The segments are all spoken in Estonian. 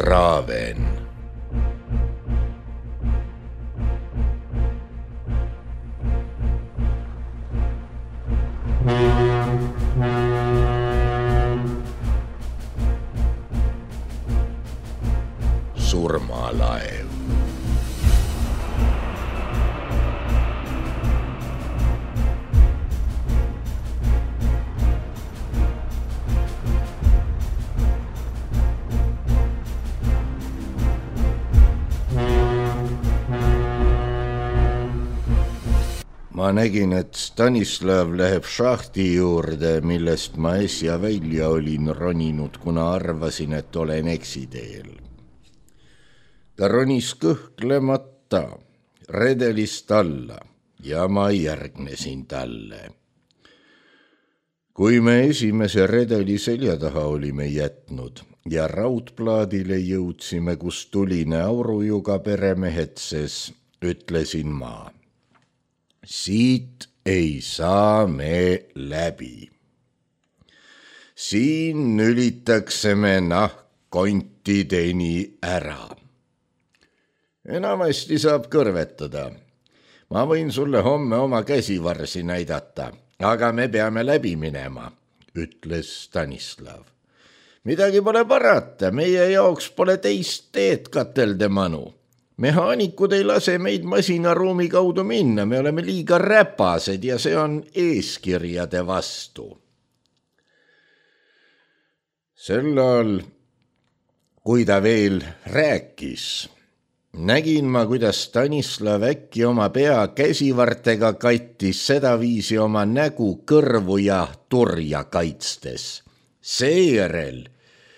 Traaven. Surmalaev. Ma nägin, et Stanislav läheb šahti juurde, millest ma äsja välja olin roninud, kuna arvasin, et olen eksiteel. Ta ronis kõhklemata redelist alla ja ma järgnesin talle. Kui me esimese redeli selja taha olime jätnud ja raudplaadile jõudsime, kus tuline aurujuga peremehetses, ütlesin ma. Siit ei saa me läbi. Siin nülitakseme kontideni ära. Enamasti saab kõrvetada. Ma võin sulle homme oma käsivarsi näidata, aga me peame läbi minema, ütles Stanislav. Midagi pole parata, meie jaoks pole teist teed katelde manu. Mehaanikud ei lase meid masinaruumi kaudu minna, me oleme liiga räpased ja see on eeskirjade vastu. Sel ajal, kui ta veel rääkis, nägin ma, kuidas Stanislav äkki oma pea käsivartega kattis sedaviisi oma nägu, kõrvu ja turja kaitstes. Seejärel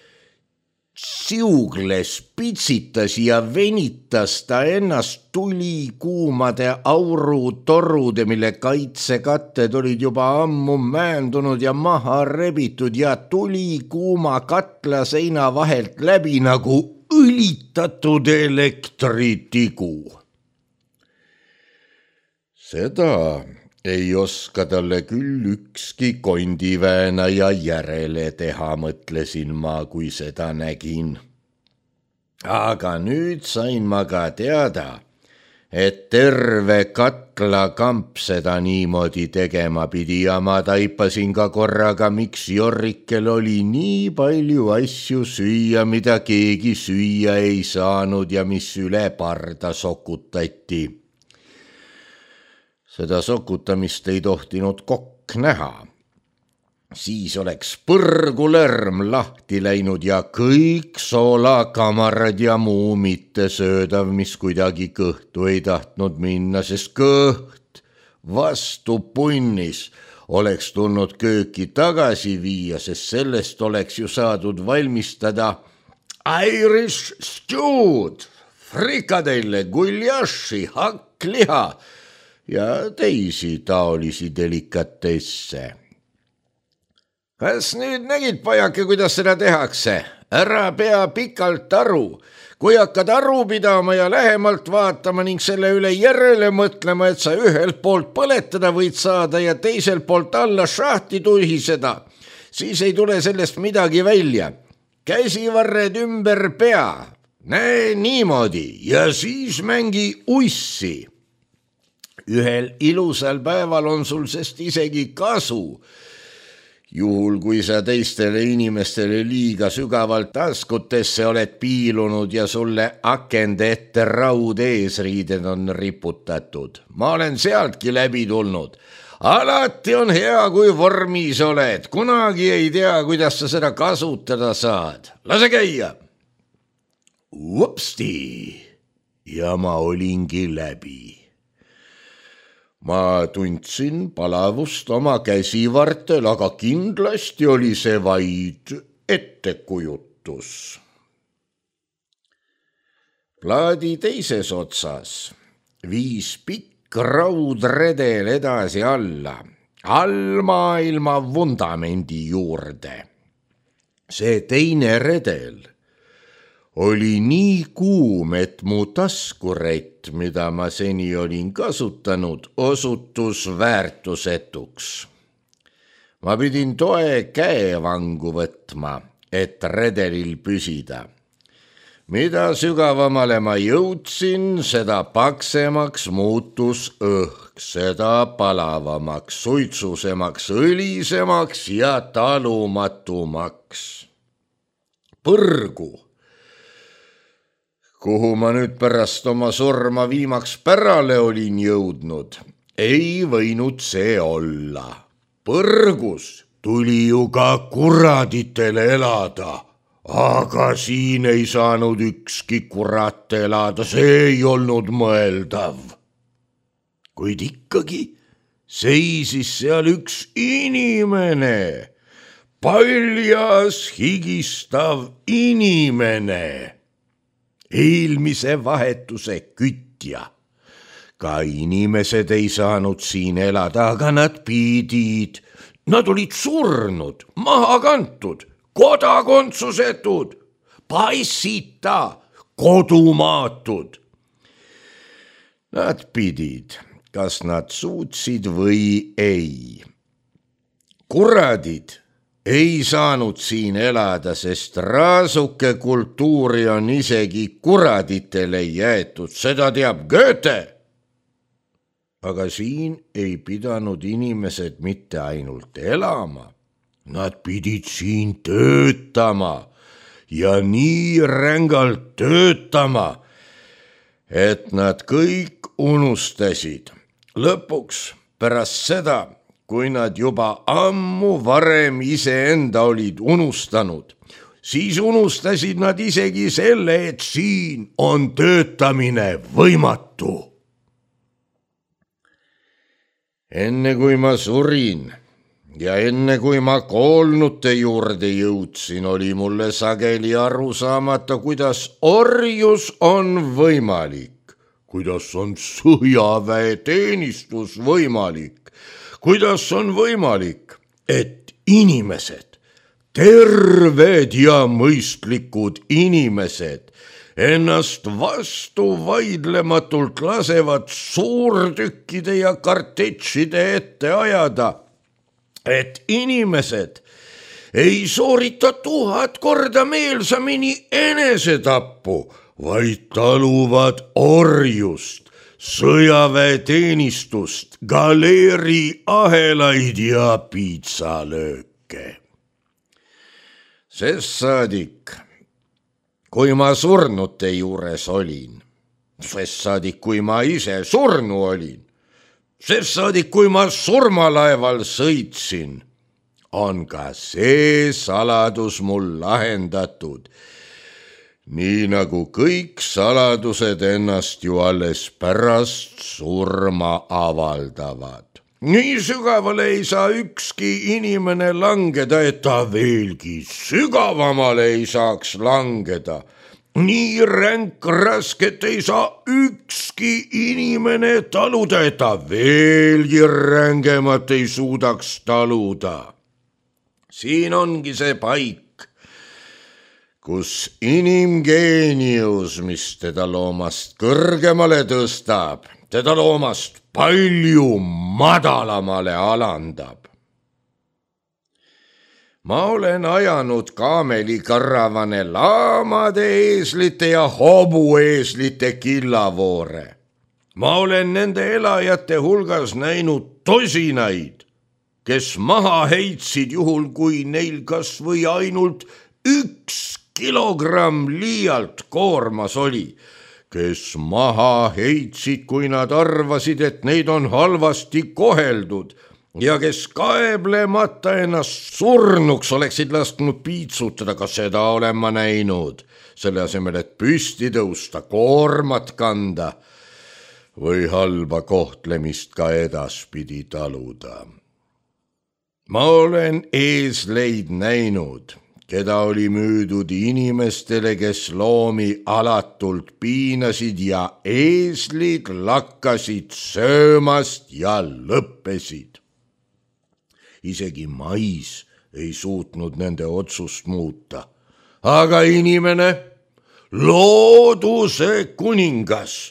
siugles, pitsitas ja venitas ta ennast tulikuumade aurutorude, mille kaitsekatted olid juba ammu määndunud ja maha rebitud ja tulikuuma katla seina vahelt läbi nagu õlitatud elektritigu. Seda ei oska talle küll ükski kondiväänaja järele teha, mõtlesin ma, kui seda nägin. Aga nüüd sain ma ka teada, et terve katlakamp seda niimoodi tegema pidi ja ma taipasin ka korraga, miks Jorrikel oli nii palju asju süüa, mida keegi süüa ei saanud ja mis üle parda sokutati. Seda sokutamist ei tohtinud kokk näha. Siis oleks põrgulärm lahti läinud ja kõik soolakamarad ja muu mitte söödav, mis kuidagi kõhtu ei tahtnud minna, sest kõht vastu punnis oleks tulnud kööki tagasi viia, sest sellest oleks ju saadud valmistada Irish stew'd, frikadelle, guljaši, hakkliha ja teisi taolisi delikatesse. Kas nüüd nägid, pojake, kuidas seda tehakse? Ära pea pikalt aru. Kui hakkad aru pidama ja lähemalt vaatama ning selle üle järele mõtlema, et sa ühelt poolt põletada võid saada ja teiselt poolt alla šahti tuhiseda, siis ei tule sellest midagi välja. Käsivarred ümber pea. Näe niimoodi ja siis mängi ussi. Ühel ilusal päeval on sul sest isegi kasu. Juhul, kui sa teistele inimestele liiga sügavalt taskutesse oled piilunud ja sulle akende ette raud eesriided on riputatud. Ma olen sealtki läbi tulnud. Alati on hea, kui vormis oled. Kunagi ei tea, kuidas sa seda kasutada saad. Lase käia. Upsti! Ja ma olingi läbi. Ma tundsin palavust oma käsivartel, aga kindlasti oli see vaid ettekujutus. Plaadi teises otsas viis pikk raudredel edasi alla, allmaailma vundamendi juurde. See teine redel oli nii kuum, et mu taskurett, mida ma seni olin kasutanud, osutus väärtusetuks. Ma pidin toe käevangu võtma, et redelil püsida. mida sügavamale ma jõudsin, seda paksemaks muutus õhk, seda palavamaks, suitsusemaks, õlisemaks ja talumatumaks. Põrgu, kuhu ma nüüd pärast oma surma viimaks pärale olin jõudnud, ei võinud see olla. Põrgus tuli ju ka kuraditel elada, aga siin ei saanud ükski kurat elada, see ei olnud mõeldav. Kuid ikkagi seisis seal üks inimene, paljas higistav inimene, eelmise vahetuse kütja. Ka inimesed ei saanud siin elada, aga nad pidid. Nad olid surnud, maha kantud, kodakondsusetud, passita, kodumaatud. Nad pidid, kas nad suutsid või ei. Kuradid ei saanud siin elada, sest raasuke kultuuri on isegi kuraditele jäetud, seda teab Goethe. Aga siin ei pidanud inimesed mitte ainult elama, nad pidid siin töötama ja nii rängalt töötama, et nad kõik unustasid. Lõpuks pärast seda, kui nad juba ammu varem iseenda olid unustanud, siis unustasid nad isegi selle, et siin on töötamine võimatu. Enne kui ma surin ja enne kui ma koolnute juurde jõudsin, oli mulle sageli aru saamata, kuidas orjus on võimalik, kuidas on sõjaväeteenistus võimalik. Kuidas on võimalik, et inimesed, terved ja mõistlikud inimesed, ennast vastu vaidlematult lasevad suurtükkide ja kartetšide ette ajada, et inimesed ei soorita 1000 korda meelsamini enesetappu, vaid taluvad orjust, sõjaväeteenistust, galeeriahelaid ja piitsalööke. Sest saadik, kui ma surnute juures olin, sest saadik, kui ma ise surnu olin, sest saadik, kui ma surmalaeval sõitsin, on ka see saladus mul lahendatud. Nii nagu kõik saladused ennast ju alles pärast surma avaldavad. Nii sügavale ei saa ükski inimene langeda, et ta veelgi sügavamale ei saaks langeda. Nii ränk rasket ei saa ükski inimene taluda, et ta veelgi rängemat ei suudaks taluda. Siin ongi see paik, kus inimgeenius, mis teda loomast kõrgemale tõstab, teda loomast palju madalamale alandab. Ma olen ajanud kaamelikarravane laamade, eeslite ja hobueeslite killavoore. Ma olen nende elajate hulgas näinud tosinaid, kes maha heitsid juhul, kui neil kas või ainult 1 kilogramm liialt koormas oli, kes maha heitsid, kui nad arvasid, et neid on halvasti koheldud ja kes kaeblemata ennast surnuks oleksid lasknud piitsutada, ka seda olen ma näinud, selle asemel, et püsti tõusta, koormat kanda või halba kohtlemist ka edaspidi taluda. Ma olen eesleid näinud, keda oli müüdud inimestele, kes loomi alatult piinasid ja eeslid lakkasid söömast ja lõppesid. Isegi mais ei suutnud nende otsust muuta, aga inimene, looduse kuningas,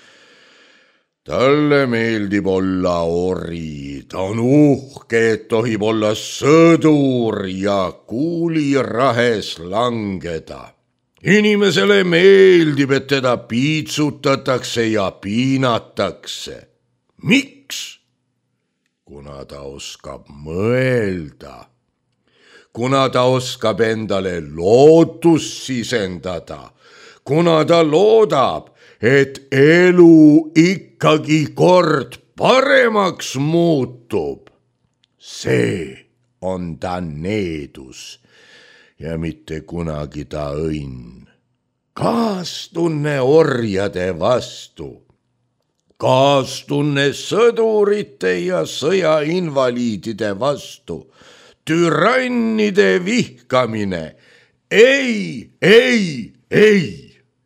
talle meeldib olla ori, ta on uhke, et tohib olla sõdur ja kuulirahes langeda. inimesele meeldib, et teda piitsutatakse ja piinatakse. Miks? Kuna ta oskab mõelda. Kuna ta oskab endale lootust sisendada. Kuna ta loodab, et elu ikkagi kord paremaks muutub. See on ta needus ja mitte kunagi ta õnn. Kaastunne orjade vastu, kaastunne sõdurite ja sõjainvaliidide vastu, türannide vihkamine. Ei, ei, ei.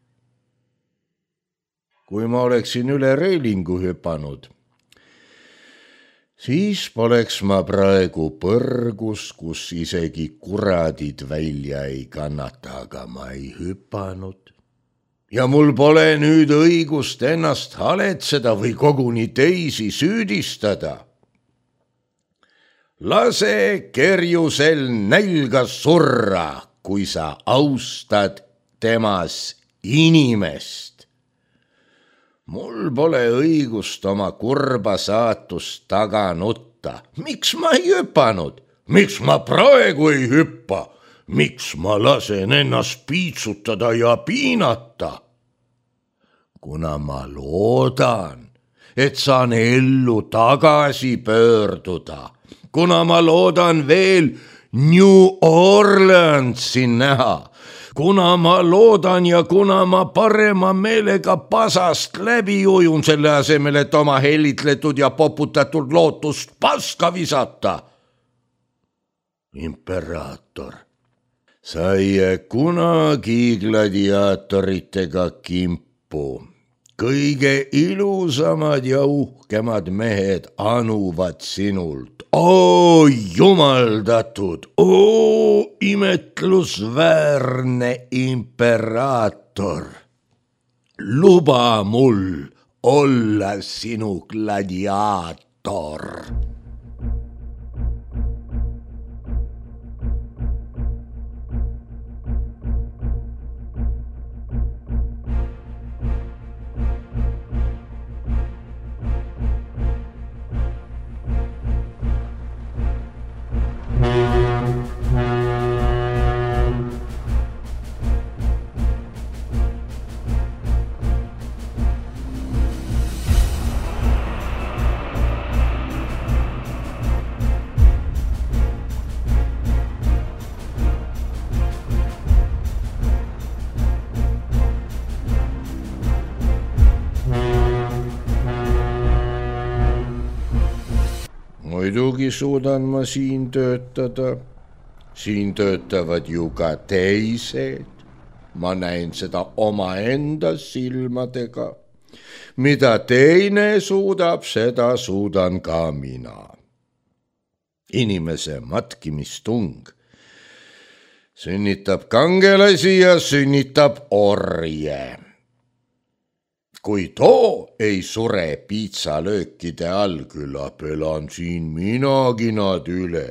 Kui ma oleksin üle reelingu hüpanud, siis poleks ma praegu põrgus, kus isegi kuradid välja ei kannata, aga ma ei hüpanud. Ja mul pole nüüd õigust ennast haletseda või koguni teisi süüdistada. Lase kerjusel nälga surra, kui sa austad temas inimest. Mul pole õigust oma kurba saatust taga nutta. Miks ma ei hüpanud? Miks ma praegu ei hüppa? Miks ma lasen ennast piitsutada ja piinata? Kuna ma loodan, et saan ellu tagasi pöörduda. Kuna ma loodan veel New Orleansi näha. Kuna ma loodan ja kuna ma parema meelega pasast läbi ujun selle asemel, et oma hellitletud ja poputatud lootust paska visata. Imperaator, sa ei jää kunagi gladiaatoritega kimpu. Kõige ilusamad ja uhkemad mehed anuvad sinult. Oo jumaldatud, oo imetlusväärne imperaator, luba mul olla sinu gladiaator. Muidugi suudan ma siin töötada. Siin töötavad ju ka teised. Ma näen seda omaenda silmadega. Mida teine suudab, seda suudan ka mina. Inimese matkimistung sünnitab kangelasi ja sünnitab orje. Kui too ei sure piitsalöökide all, küllap elan siin minagi nad üle.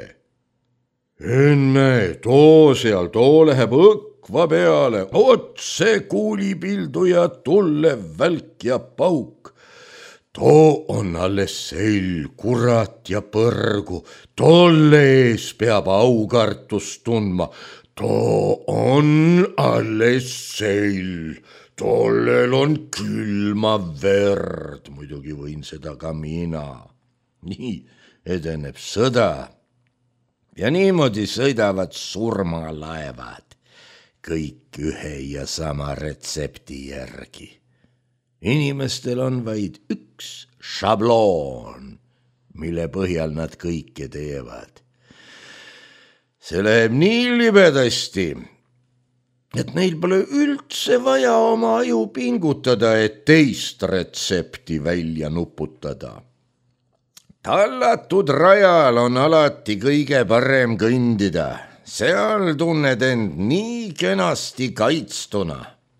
Enne too läheb õkva peale, otse kuulipildu ja tullev välk ja pauk. Too on alles seil, kurat ja põrgu, tolle ees peab aukartust tundma. Too on alles seil. Tollel on külma verd, muidugi võin seda ka mina. Nii edeneb sõda ja niimoodi sõidavad surmalaevad, kõik ühe ja sama retsepti järgi. Inimestel on vaid üks šabloon, mille põhjal nad kõike teevad. See läheb nii libedasti, et neil pole üldse vaja oma aju pingutada, et teist retsepti välja nuputada. Tallatud rajal on alati kõige parem kõndida. Seal tunned end nii kenasti kaitstuna.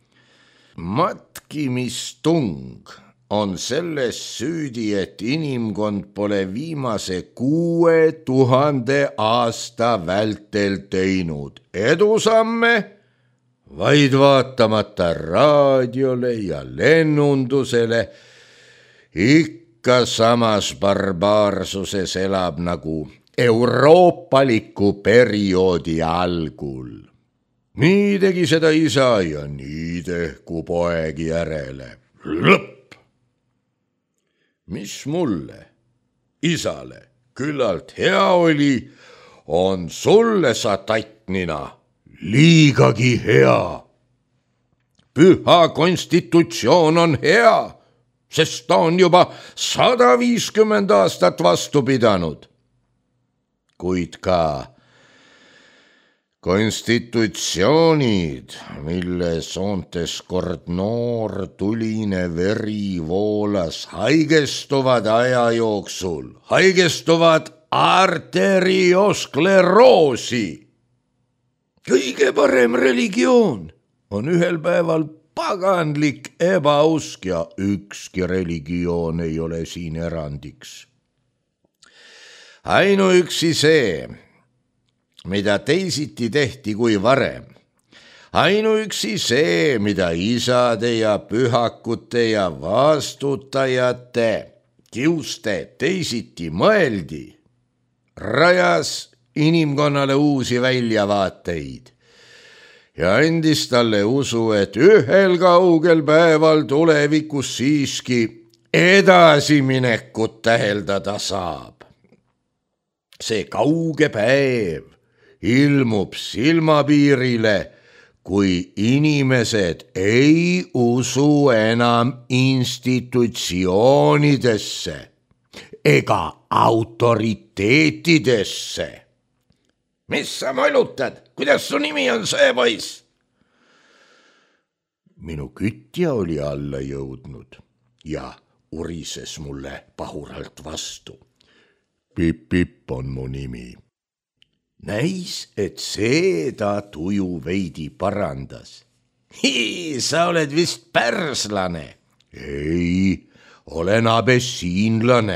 Matkimistung on selles süüdi, et inimkond pole viimase 6000 aasta vältel teinud edusamme vaid vaatamata raadiole ja lennundusele ikka samas barbaarsuses elab nagu euroopaliku perioodi algul. Nii tegi seda isa ja nii tehku poeg järele. Lõpp! Mis mulle, isale, küllalt hea oli, on sulle sa tattnina liigagi hea. Püha konstitutsioon on hea, sest ta on juba 150 aastat vastu pidanud. Kuid ka konstitutsioonid, mille soontes kord noor tuline veri voolas, haigestuvad aja jooksul, haigestuvad arterioskleroosi. Kõige parem religioon on ühel päeval paganlik ebausk ja ükski religioon ei ole siin erandiks. Ainuüksi see, mida teisiti tehti kui varem. Ainuüksi see, mida isade ja pühakute ja vastutajate kiuste teisiti mõeldi, rajas inimkonnale uusi väljavaateid ja andis talle usu, et ühel kaugel päeval tulevikus siiski edasiminekut täheldada saab. See kauge päev ilmub silmapiirile, kui inimesed ei usu enam institutsioonidesse ega autoriteetidesse. Mis sa molutad? Kuidas su nimi on see poiss? Minu kütja oli alla jõudnud ja urises mulle pahuralt vastu. Pip-Pip on mu nimi. Näis, et see ta tuju veidi parandas. Sa oled vist pärslane. Ei, olen abessiinlane.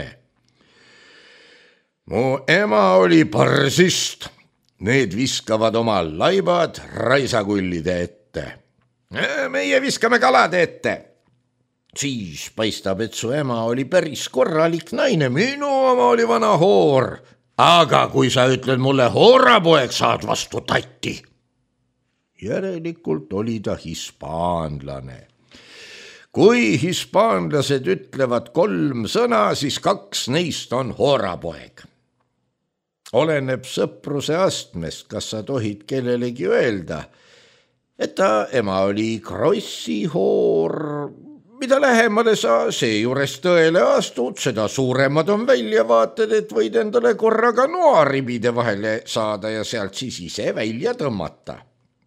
Mu ema oli parsist. Need viskavad oma laibad raisakullide ette. Meie viskame kalade ette. Siis paistab, et su ema oli päris korralik naine, minu oma oli vana hoor. Aga kui sa ütled mulle hoorapoeg, saad vastu tatti. Järelikult oli ta hispaanlane. Kui hispaanlased ütlevad 3 sõna, siis 2 neist on hoorapoeg. Oleneb sõpruse astmest, kas sa tohid kellelegi öelda, et ta ema oli Krossi hoor. Mida lähemale sa seejuures tõele astud, seda suuremad on väljavaated, et võid endale korraga noaribide vahele saada ja sealt siis ise välja tõmmata.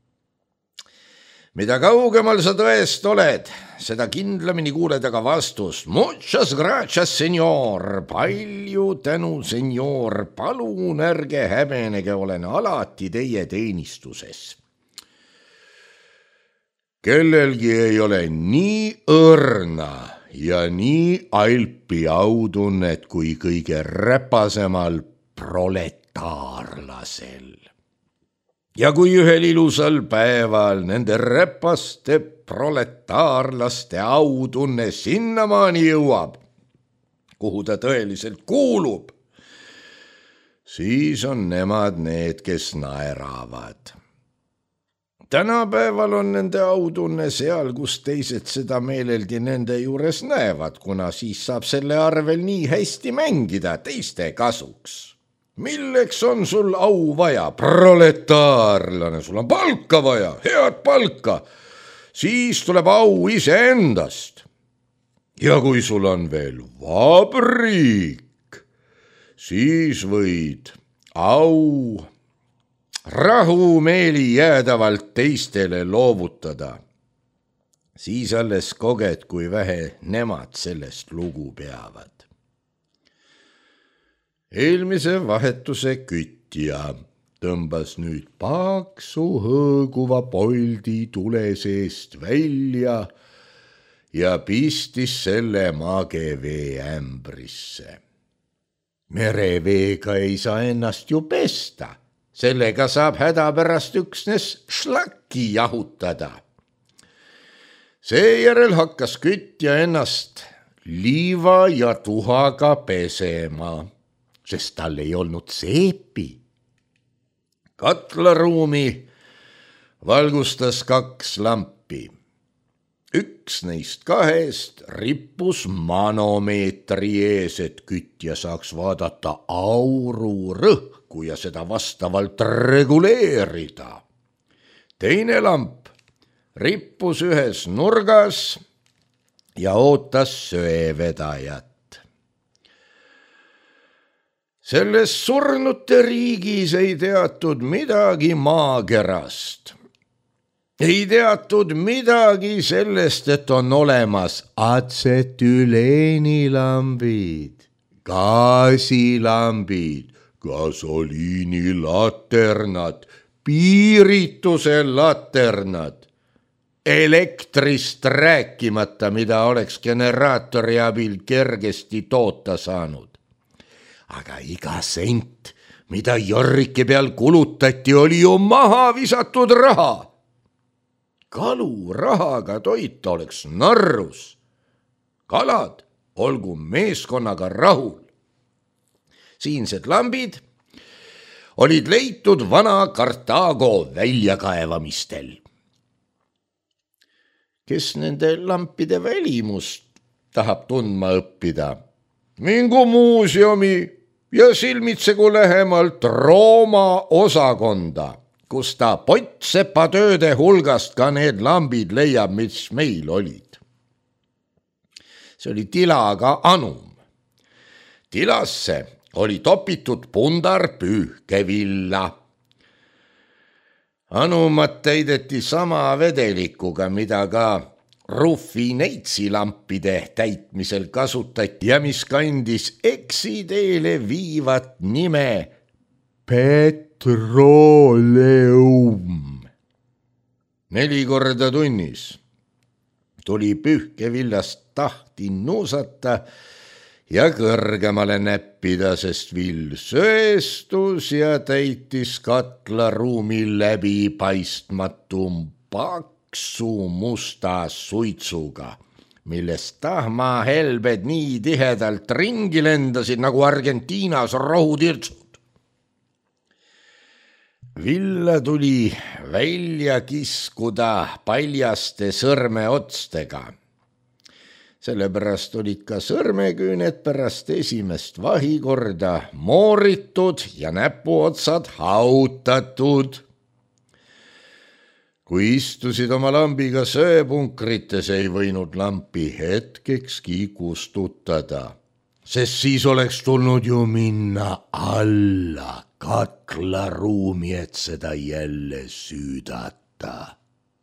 Mida kaugemal sa tõest oled, seda kindlamini kuuled aga vastust. Muchas gracias, senor. Palju tänu, senor. Palun ärge häbenege, olen alati teie teenistuses. Kellelgi ei ole nii õrna ja nii alpi autunnet kui kõige räpasemal proletaarlasel. Ja kui ühel ilusal päeval nende räpaste proletaarlaste autunne sinnamaani jõuab, kuhu ta tõeliselt kuulub, siis on nemad need, kes naeravad. Tänapäeval on nende autunne seal, kus teised seda meeleldi nende juures näevad, kuna siis saab selle arvel nii hästi mängida teiste kasuks. Milleks on sul au vaja, proletaarlane, sul on palka vaja, head palka, siis tuleb au iseendast. Ja kui sul on veel vabrik, siis võid au rahumeeli jäädavalt teistele loovutada. Siis alles koged, kui vähe nemad sellest lugu peavad. Eelmise vahetuse kütja tõmbas nüüd paksu hõõguva poldi tule seest välja ja pistis selle magevee ämbrisse. Mereveega ei saa ennast ju pesta, sellega saab hädapärast üksnes šlakki jahutada. Seejärel hakkas kütja ennast liiva ja tuhaga pesema, sest tal ei olnud seepi. Katlaruumi valgustas 2 lampi. Üks neist 2 rippus manomeetri ees, et kütja saaks vaadata auru rõhku ja seda vastavalt reguleerida. Teine lamp rippus ühes nurgas ja ootas söevedajat. Selles surnute riigis ei teatud midagi maakerast. Ei teatud midagi sellest, et on olemas atsetüleenilambid, gaasilambid, gasoliinilaternad, piirituse laternad, elektrist rääkimata, mida oleks generaatori abil kergesti toota saanud. Aga iga sent, mida Jorrike peal kulutati, oli ju maha visatud raha. Kalu rahaga toita oleks narrus. Kalad olgu meeskonnaga rahul. Siinsed lambid olid leitud vana Kartaago väljakaevamistel. Kes nende lampide välimust tahab tundma õppida, mingu muuseumi ja silmitsegu lähemalt Rooma osakonda, kus ta pottsepa tööde hulgast ka need lambid leiab, mis meil olid. See oli tilaga anum. Tilasse oli topitud pundar pühkevilla. Anumat täideti sama vedelikuga, mida ka rufineitsi-lampide täitmisel kasutati ja mis kandis eksiteele viivat nime petrooleum. 4 korda tunnis tuli pühkevillast tahti nuusata ja kõrgemale näppida, sest vill söestus ja täitis katlaruumi läbipaistmatum paksu musta suitsuga, millest tahmahelbed nii tihedalt ringi lendasid nagu Argentiinas rohutirtsud. Villa tuli välja kiskuda paljaste sõrmeotstega. Sellepärast olid ka sõrmeküüned pärast esimest vahikorda mooritud ja näpuotsad hautatud. Kui istusid oma lambiga sööpunkrites, ei võinud lampi hetkekski kustutada, sest siis oleks tulnud ju minna alla katlaruumi, et seda jälle süüdata.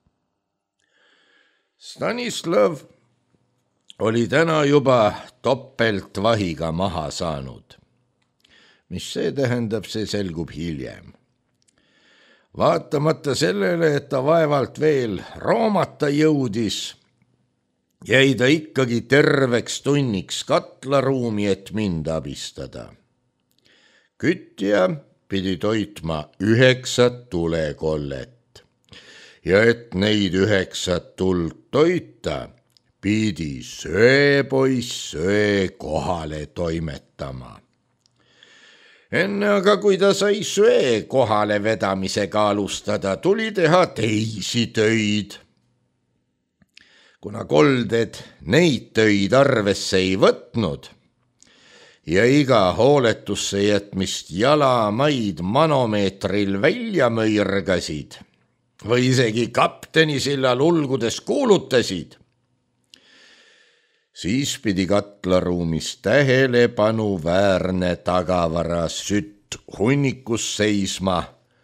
Stanislav oli täna juba topeltvahiga maha saanud. Mis see tähendab, see selgub hiljem. Vaatamata sellele, et ta vaevalt veel roomata jõudis, jäi ta ikkagi terveks tunniks katlaruumi, et mind abistada. Kütja pidi toitma 9 tulekollet ja et neid 9 tuld toita, pidi söepoiss söe kohale toimetama. Enne aga, kui ta sai söe kohale vedamisega alustada, tuli teha teisi töid. Kuna kolded neid töid arvesse ei võtnud ja iga hooletusse jätmist jalamaid manomeetril välja mõirgasid või isegi kaptenisillal ulgudes kuulutasid, siis pidi katlaruumis tähelepanuväärne tagavara sütt hunnikus seisma,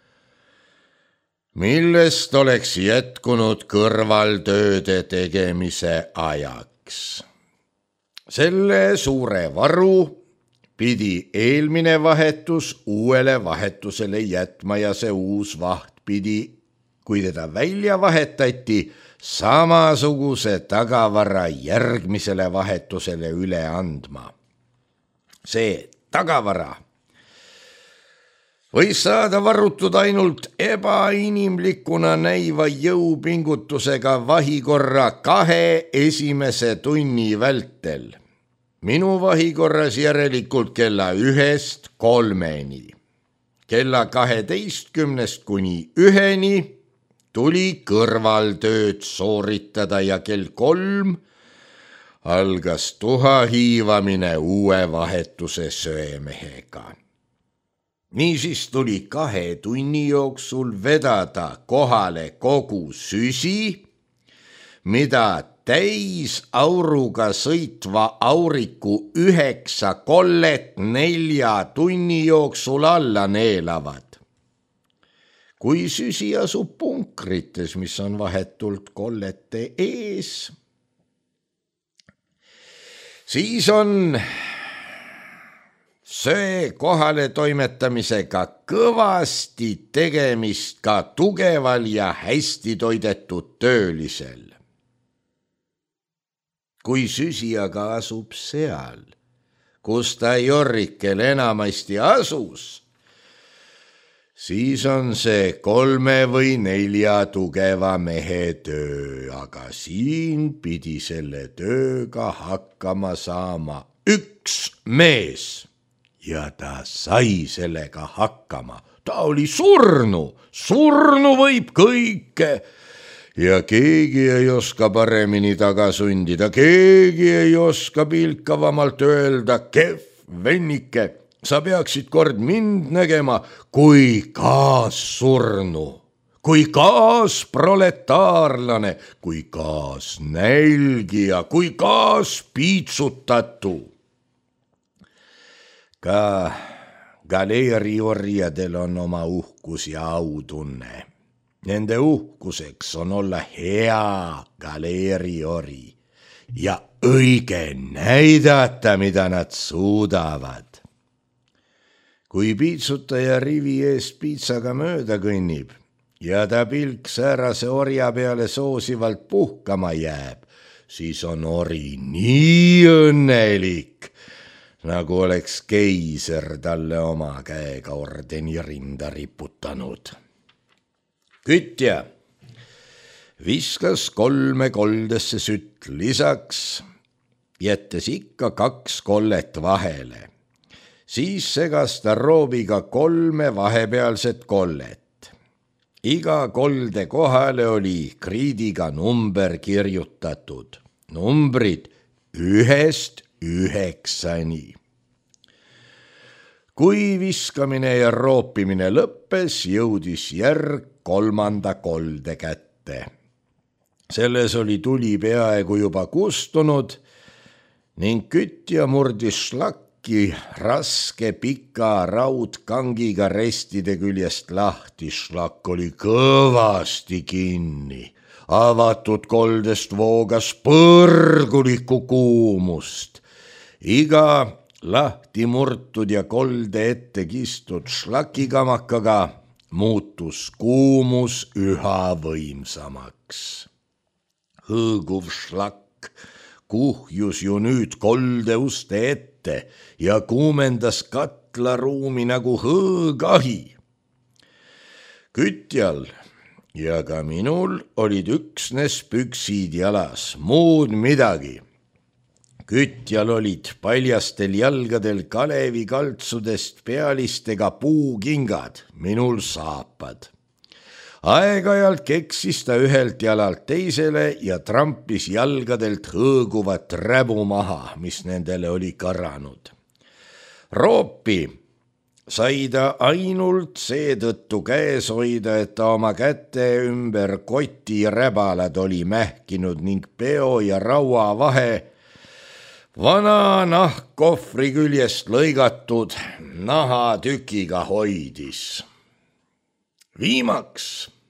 millest oleks jätkunud kõrvaltööde tegemise ajaks. Selle suure varu pidi eelmine vahetus uuele vahetusele jätma ja see uus vaht pidi, kui teda välja vahetati, samasuguse tagavara järgmisele vahetusele üle andma. See tagavara võis saada varrutud ainult ebainimlikuna näiva jõupingutusega vahikorra 2 esimese tunni vältel. Minu vahikorras järelikult kella 1-st 3-ni. Kella 12 kuni 1-ni tuli kõrvaltööd sooritada ja kell 3 algas tuha hiivamine uue vahetuse söemehega. Niisiis tuli 2 tunni jooksul vedada kohale kogu süsi, mida täis auruga sõitva auriku 9 kollet 4 tunni jooksul alla neelavad. Kui süsi asub punkrites, mis on vahetult kollete ees, siis on söe kohale toimetamisega kõvasti tegemist ka tugeval ja hästi toidetud töölisel. Kui süsi aga asub seal, kus ta jorrikel enamasti asus, siis on see 3 või 4 tugeva mehe töö, aga siin pidi selle tööga hakkama saama üks mees ja ta sai sellega hakkama. Ta oli surnu võib kõike ja keegi ei oska paremini taga sundida, keegi ei oska pilkavamalt öelda, kehv vennike, sa peaksid kord mind nägema kui kaassurnu, kui kaasproletaarlane, kui kaasnälgija, kui kaaspiitsutatu. Ka galeeriorjadel on oma uhkus ja autunne. Nende uhkuseks on olla hea galeeriori ja õige näidata, mida nad suudavad. Kui piitsutaja rivi eest piitsaga mööda kõnnib ja ta pilk säärase orja peale soosivalt puhkama jääb, siis on ori nii õnnelik, nagu oleks keiser talle oma käega ordeni rinda riputanud. Kütja viskas 3 koldesse sütt lisaks, jättes ikka 2 kollet vahele. Siis segas ta roobiga 3 vahepealset kollet. Iga kolde kohale oli kriidiga number kirjutatud. Numbrid 1-st 9-ni. Kui viskamine ja roopimine lõppes, jõudis järg 3. kolde kätte. Selles oli tuli peaaegu juba kustunud ning kütja murdis šlakki raske pika raudkangiga restide küljest lahti. Šlakk oli kõvasti kinni. Avatud koldest voogas põrgulikku kuumust. Iga lahti murtud ja kolde ette kistud šlakikamakaga muutus kuumus üha võimsamaks. Hõõguv šlakk kuhjus ju nüüd kolde uste ette ja kuumendas katlaruumi nagu hõõgahi. Kütjal ja ka minul olid üksnes püksid jalas, muud midagi. Kütjal olid paljastel jalgadel Kalevi kaltsudest pealistega puukingad, minul saapad. Aeg-ajalt keksis ta ühelt jalalt teisele ja trampis jalgadelt hõõguvat räbu maha, mis nendele oli karanud. Roopi sai ta ainult seetõttu käes hoida, et ta oma käte ümber koti räbalad oli mähkinud ning peo ja raua vahe vana nahkkohvri küljest lõigatud nahatükiga hoidis. Viimaks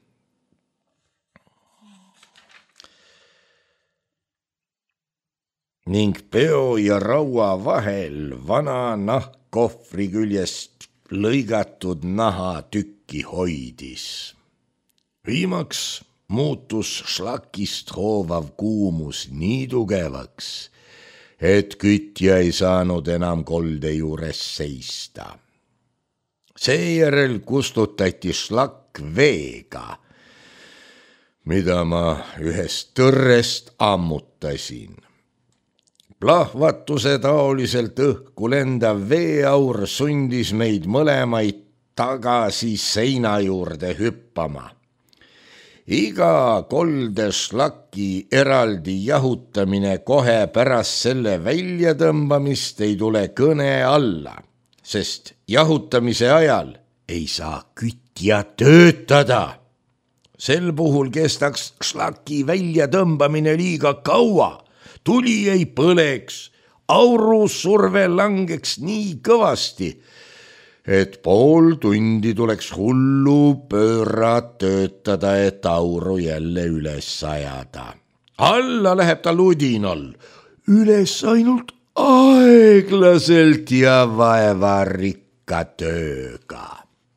ning peo ja raua vahel vana nahkkohvri küljest lõigatud nahatükki hoidis. Viimaks muutus šlakist hoovav kuumus nii tugevaks, et kütja ei saanud enam kolde juures seista. Seejärel kustutati šlakk veega, mida ma ühest tõrrest ammutasin. Plahvatuse taoliselt õhku lendav veeaur sundis meid mõlemaid tagasi seina juurde hüppama. Iga kolde šlaki eraldi jahutamine kohe pärast selle väljatõmbamist ei tule kõne alla, sest jahutamise ajal ei saa kütja töötada. Sel puhul kestaks šlaki väljatõmbamine liiga kaua, tuli ei põleks, aurusurve langeks nii kõvasti, et pool tundi tuleks hullu pöörad töötada, et auru jälle üles ajada. Alla läheb ta ludinal, üles ainult aeglaselt ja vaevarikka tööga.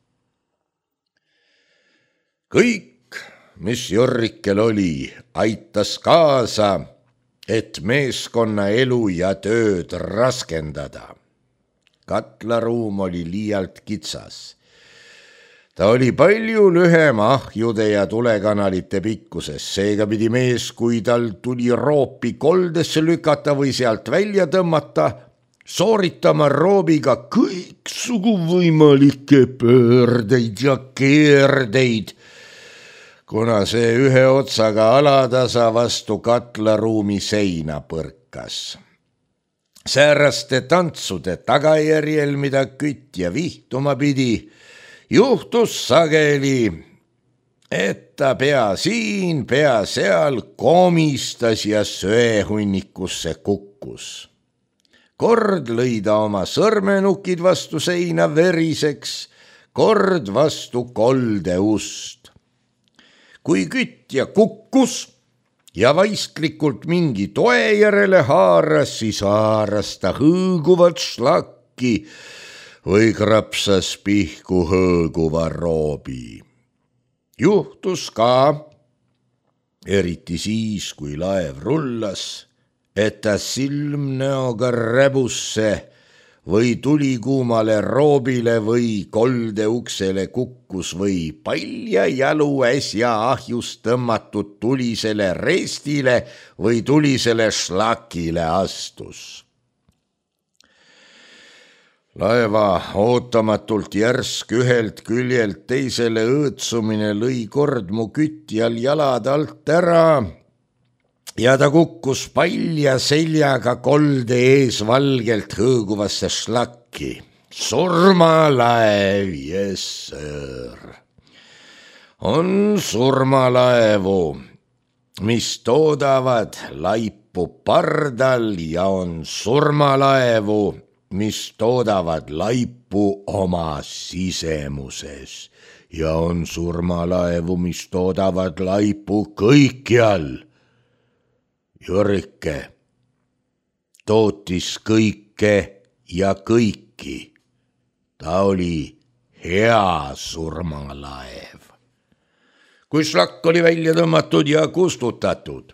Kõik, mis Jorrikel oli, aitas kaasa, et meeskonna elu ja tööd raskendada. Katlaruum oli liialt kitsas. Ta oli palju lühem ahjude ja tulekanalite pikkuses, seega pidi mees, kui tal tuli roopi koldesse lükata või sealt välja tõmmata, sooritama roobiga kõiksugu võimalikke pöördeid ja keerdeid, kuna see ühe otsaga alatasa vastu katlaruumi seina põrkas. Sääraste tantsude tagajärjel, mida kütja vihtuma pidi, juhtus sageli, et ta pea siin, pea seal komistas ja söehunnikusse kukkus. Kord lõi ta oma sõrmenukid vastu seina veriseks, kord vastu kolde ust. Kui kütja kukkus ja vaistlikult mingi toe järele haaras, siis haaras ta hõõguvat šlakki või krapsas pihku hõõguva roobi. Juhtus ka, eriti siis, kui laev rullas, et ta silmnäoga räbusse või tulikuumale roobile või kolde uksele kukkus või paljajalu äsja ahjust tõmmatud tulisele restile või tulisele šlakile astus. Laeva ootamatult järsk ühelt küljelt teisele õõtsumine lõi kord mu kütjal jalad alt ära ja ta kukkus palja seljaga kolde ees valgelt hõõguvasse šlakki. Surmalaev, yes sir. On surmalaevu, mis toodavad laipu pardal ja on surmalaevu, mis toodavad laipu oma sisemuses ja on surmalaevu, mis toodavad laipu kõikjal. Jorrike tootis kõike ja kõiki. Ta oli hea surmalaev. Kui šlakk oli välja tõmmatud ja kustutatud,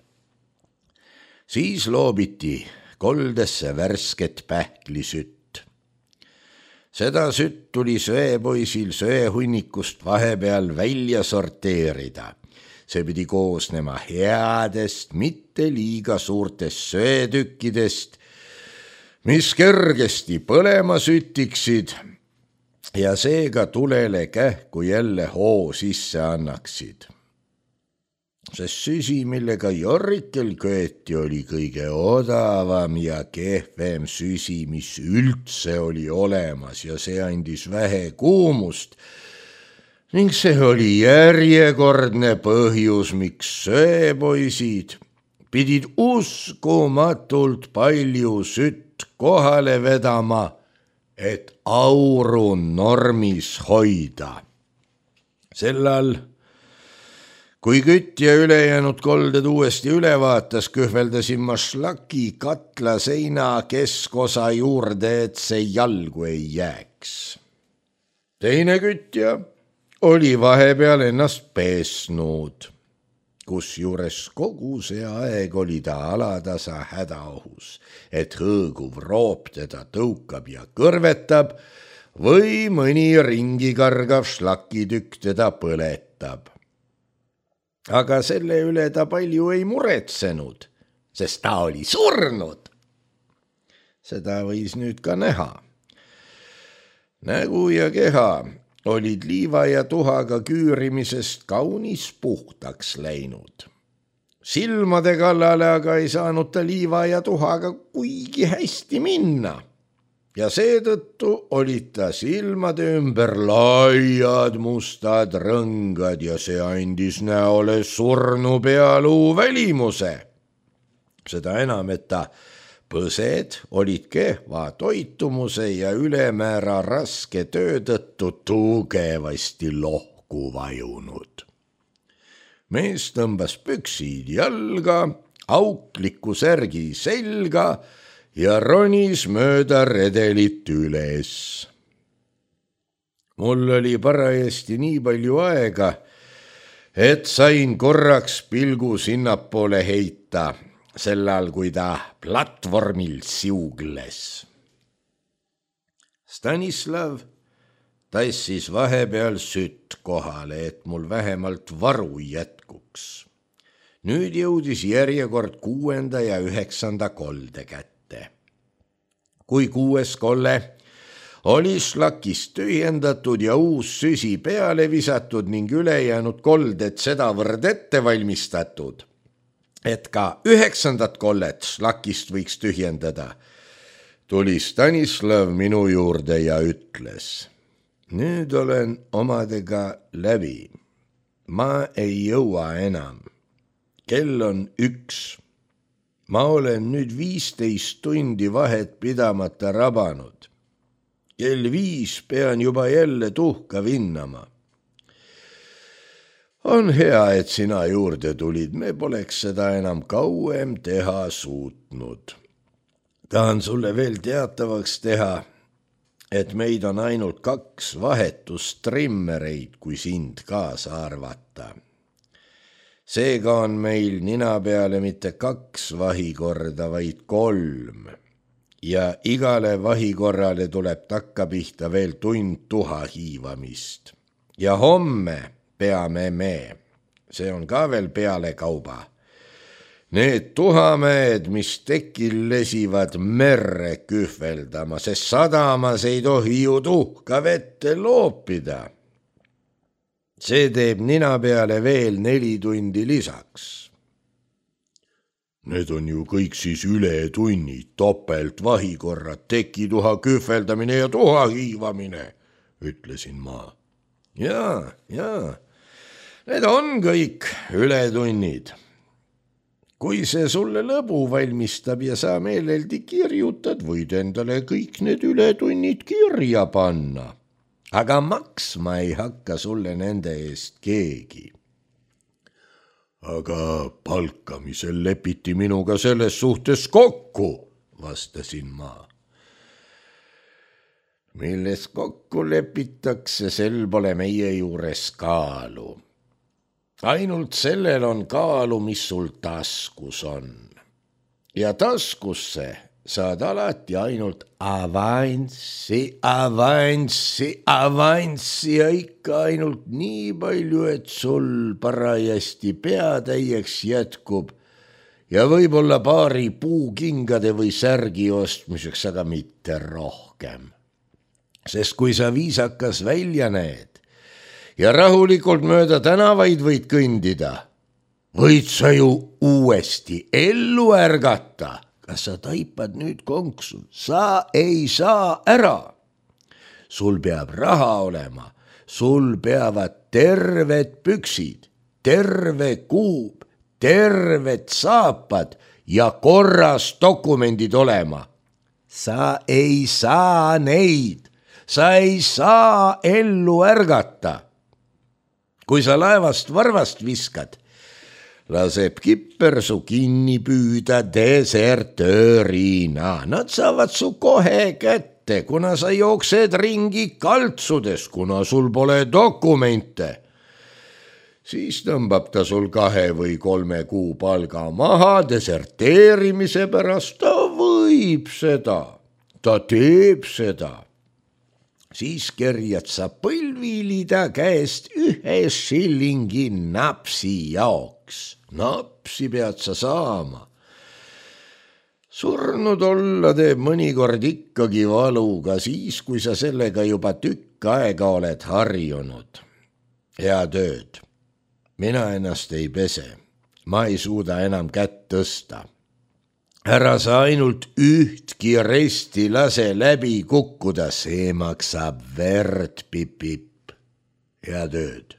siis loobiti koldesse värsket pähklisütt. Seda sütt tuli söepoisil söehunnikust vahepeal välja sorteerida. See pidi koosnema headest, mitte liiga suurtest söetükkidest, mis kergesti põlema sütiksid ja seega tulele kähku jälle hoo sisse annaksid. Sest süsi, millega Jorrikel köeti, oli kõige odavam ja kehvem süsi, mis üldse oli olemas ja see andis vähe kuumust, ning see oli järjekordne põhjus, miks söepoisid pidid uskumatult palju sütt kohale vedama, et auru normis hoida. Sellal, kui kütja ülejäänud kolded uuesti üle vaatas, kühveldasin ma šlaki katla seina keskosa juurde, et see jalgu ei jääks. Teine kütja oli vahepeal ennast pesnud, kusjuures kogu see aeg oli ta alatasa hädaohus, et hõõguv roop teda tõukab ja kõrvetab või mõni ringi kargav šlakitükk teda põletab. Aga selle üle ta palju ei muretsenud, sest ta oli surnud. Seda võis nüüd ka näha. Nägu ja keha olid liiva ja tuhaga küürimisest kaunis puhtaks läinud. Silmade kallale aga ei saanud ta liiva ja tuhaga kuigi hästi minna ja seetõttu olid ta silmade ümber laiad mustad rõngad ja see andis näole surnu pealuu välimuse. Seda enam, et ta põsed olid kehva toitumuse ja ülemäära raske töö tõttu tugevasti lohku vajunud. Mees tõmbas püksid jalga, aukliku särgi selga ja ronis mööda redelit üles. Mul oli parajasti nii palju aega, et sain korraks pilgu sinnapoole heita, sellal kui ta platvormil siugles. Stanislav tassis vahepeal sütt kohale, et mul vähemalt varu jätkuks. Nüüd jõudis järjekord 6. ja 9. kolde kätte. Kui 6. kolle oli šlakist tühjendatud ja uus süsi peale visatud ning ülejäänud kolded sedavõrd ette valmistatud, et ka 9. kollet šlakist võiks tühjendada, tuli Stanislav minu juurde ja ütles: nüüd olen omadega läbi. Ma ei jõua enam. Kell on 1. Ma olen nüüd 15 tundi vahet pidamata rabanud. Kell 5 pean juba jälle tuhka vinnama. On hea, et sina juurde tulid, me poleks seda enam kauem teha suutnud. Tahan sulle veel teatavaks teha, et meid on ainult 2 vahetustrimmereid, kui sind kaasa arvata. Seega on meil nina peale mitte 2 vahikorda, vaid 3. Ja igale vahikorrale tuleb takkapihta veel tund tuha hiivamist. Ja homme peame me, see on ka veel peale kauba. Need tuhamäed, mis tekil lesivad merre kühveldama, sest sadamas ei tohi ju tuhka vette loopida. See teeb nina peale veel 4 tundi lisaks. Need on ju kõik siis ületunnid, topelt vahikorrad, tekituha kühveldamine ja tuha hiivamine, ütlesin ma. Jaa, need on kõik ületunnid. Kui see sulle lõbu valmistab ja sa meeleldi kirjutad, võid endale kõik need ületunnid kirja panna. Aga maksma ei hakka sulle nende eest keegi. Aga palkamisel lepiti minuga selles suhtes kokku, vastasin ma. Milles kokku lepitakse, sel pole meie juures kaalu. Ainult sellel on kaalu, mis sul taskus on. Ja taskusse saad alati ainult avanssi ja ikka ainult nii palju, et sul parajasti peatäieks jätkub ja võib-olla paari puukingade või särgi ostmiseks, aga mitte rohkem. Sest kui sa viisakas välja näed ja rahulikult mööda tänavaid võid kõndida, võid sa ju uuesti ellu ärgata. Kas sa taipad nüüd konksu? Sa ei saa ära. Sul peab raha olema, sul peavad terved püksid, terve kuub, terved saapad ja korras dokumendid olema. Sa ei saa neid, sa ei saa ellu ärgata. Kui sa laevast varvast viskad, laseb kipper su kinni püüda desertöörina. Nad saavad su kohe kätte, kuna sa jooksed ringi kaltsudes, kuna sul pole dokumente. Siis tõmbab ta sul 2 või 3 kuu palga maha deserteerimise pärast. Ta võib seda, ta teeb seda. siis kerjad sa põlvilida käest 1 šillingi napsi jaoks. Napsi pead sa saama. Surnud olla teeb mõnikord ikkagi valuga siis, kui sa sellega juba tükk aega oled harjunud. Head ööd. Mina ennast ei pese. Ma ei suuda enam kätt tõsta. Ära sa ainult ühtki resti lase läbi kukkuda, see maksab verd, pip-pip. Head ööd.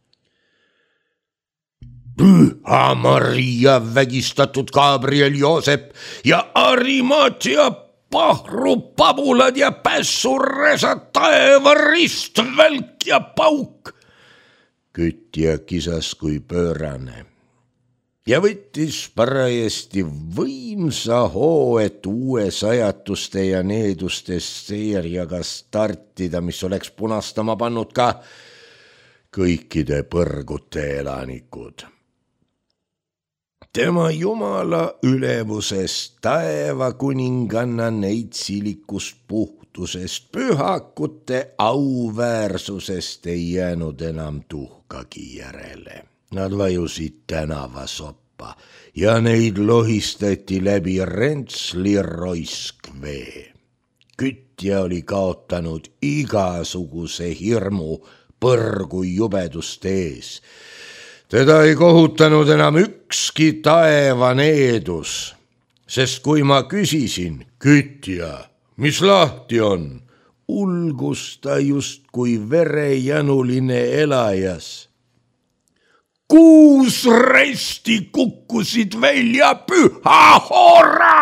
Püha Maria, vägistatud Gabriel Joosep ja Arimatia pahru pabulad ja pässuresad, taeva ristvälk ja pauk. Kütja kisas kui pöörane ja võttis parajasti võimsa hoo, et uue sajatuste ja needuste seeriaga startida, mis oleks punastama pannud ka kõikide põrgute elanikud. Tema jumala ülevusest, taeva kuninganna neitsikust puhtusest, pühakute auväärsusest ei jäänud enam tuhkagi järele. Nad vajusid tänavasoppa ja neid lohistati läbi Rentsli roiskvee. Kütja oli kaotanud igasuguse hirmu põrgu jubeduste ees. Teda ei kohutanud enam ükski taevaneedus, sest kui ma küsisin, Kütja, mis lahti on, ulgus ta justkui verejanuline elajas. 6 resti kukkusid välja, püha hoora!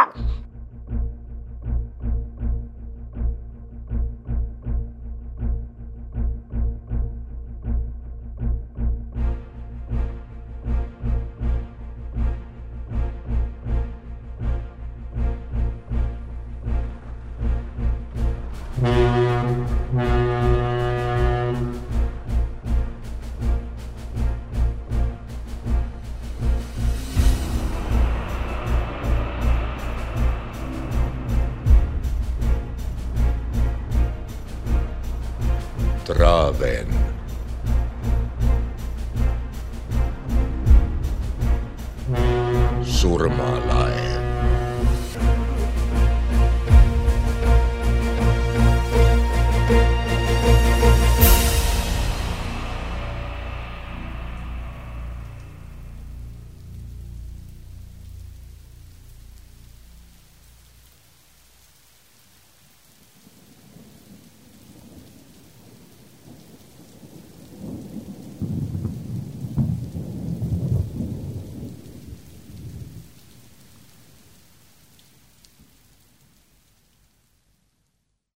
Traven. Surmalaev.